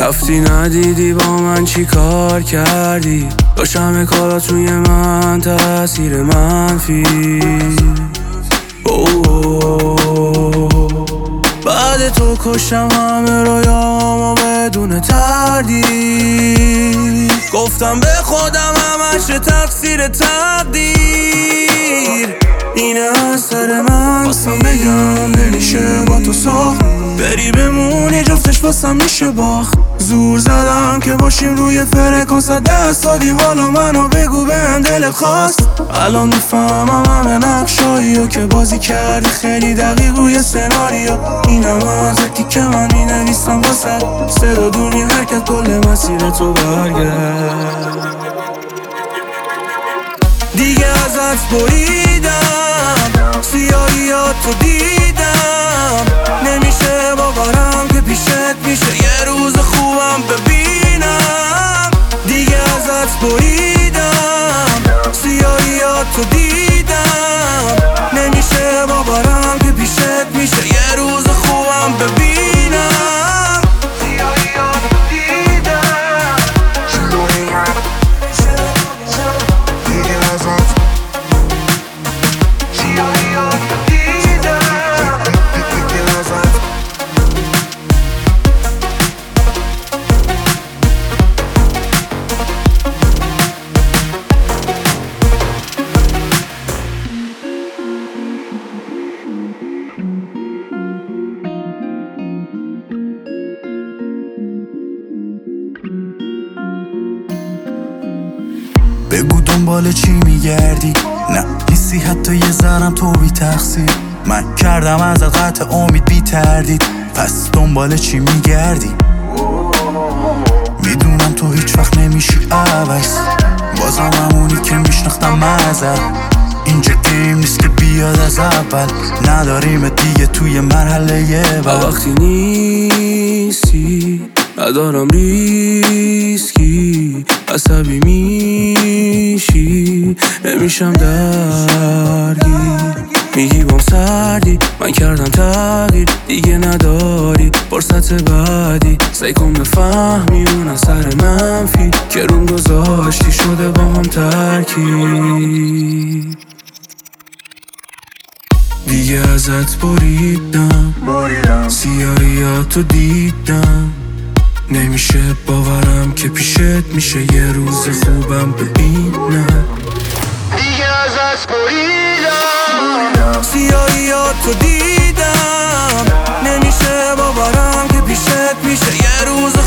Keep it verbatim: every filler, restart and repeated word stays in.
رفتی ندیدی با من چی کار کردی، داشت همه کارات روی من تأثیر منفی. بعد تو کشتم همه رویامو بدون تردید، گفتم به خودم همش تقصیر تقدیر. اینه اثر من واسم بگم نمیشه با تو ساخت، بری بمونی جفتش واسم میشه باخت. زور زدم که باشیم روی فرکانس دست دادی، حالا منو بگو بهم دلت خواست. الان میفهمم همه نقشاییو که بازی کردی خیلی دقیق روی سناریو. اینم از یکی که من مینویسم واسه صدا دونی حرکت کل مسیر تو برگرد. دیگه ازت بریدم، سیاهیاتو دیدم، نمیشه باورم که پیشت میشه یه روز خوبم ببینم. دیگه ازت بریدم، سیاهیاتو دیدم، نمیشه باورم که پیشت میشه یه روز خوبم ببینم. سیاهیاتو دیدم، دیگه ازت سیاهیاتو دیدم، دیگه ازت بگو دنبال چی میگردی، نه نیستی حتی یه ذرم تو بی تقصیر. من کردم ازت قطع امید بی تردید، پس دنبال چی میگردی؟ میدونم تو هیچ وقت نمیشی عوض، بازم همونی که میشناختم ازت. اینجا گیم نیست که بیاد از اول، نداریم دیگه توی مرحله بعد. وقتی نیستی ندارم ریسکی، عصبی میشی نمیشم درگیر. میگی بام سردی من کردم تغییر، دیگه نداری فرصت بعدی. سعی کن بفهمی اون اثر منفی که روم گذاشتی شده با هم ترکیب. دیگه ازت بریدم، سیاهیاتو دیدم، نمیشه باورم که پیشت میشه یه روز خوبم ببینم. دیگه ازت بریدم، سیاهیاتو دیدم، نمیشه باورم که پیشت میشه یه روز